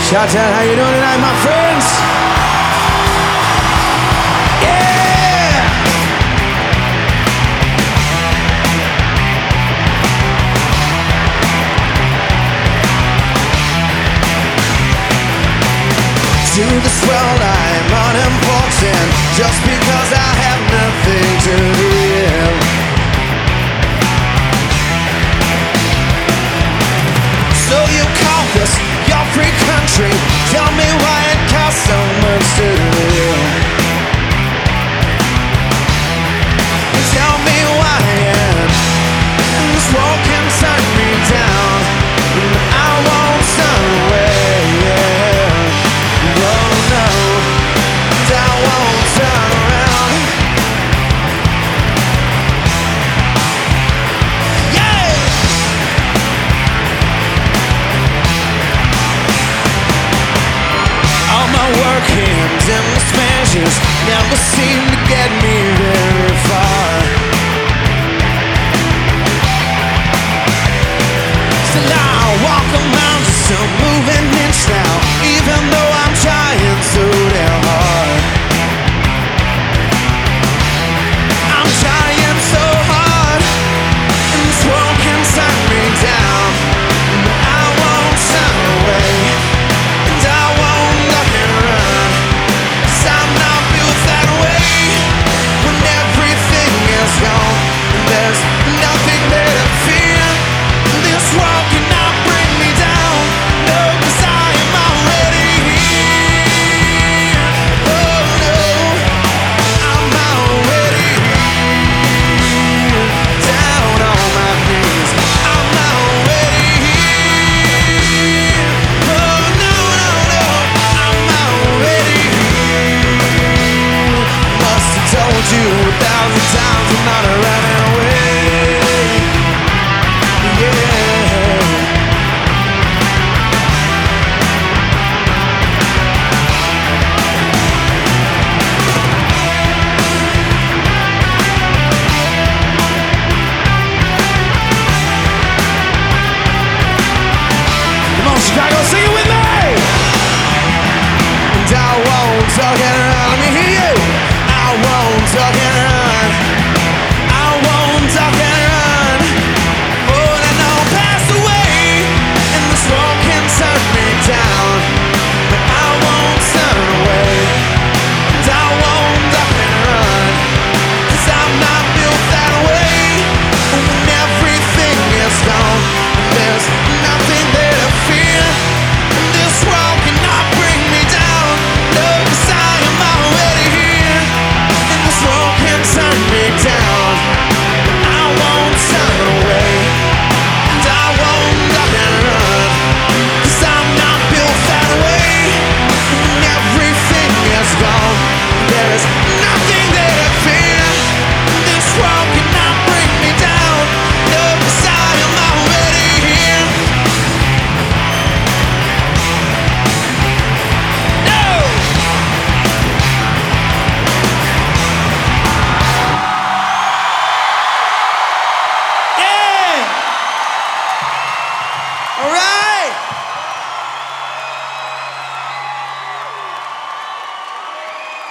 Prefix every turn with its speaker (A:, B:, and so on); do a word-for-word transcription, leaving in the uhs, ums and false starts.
A: Shot-Town, how you doing tonight, my friends? Yeah! To this world I'm unimportant, just because I have nothing to give. So you call this your free country? Tell me why it costs so much to live. Tell me why this war can turn me down. I won't turn away. Oh no, I won't turn around. Yeah! All my work hands and the smashes never seem to get me very far. Still I walk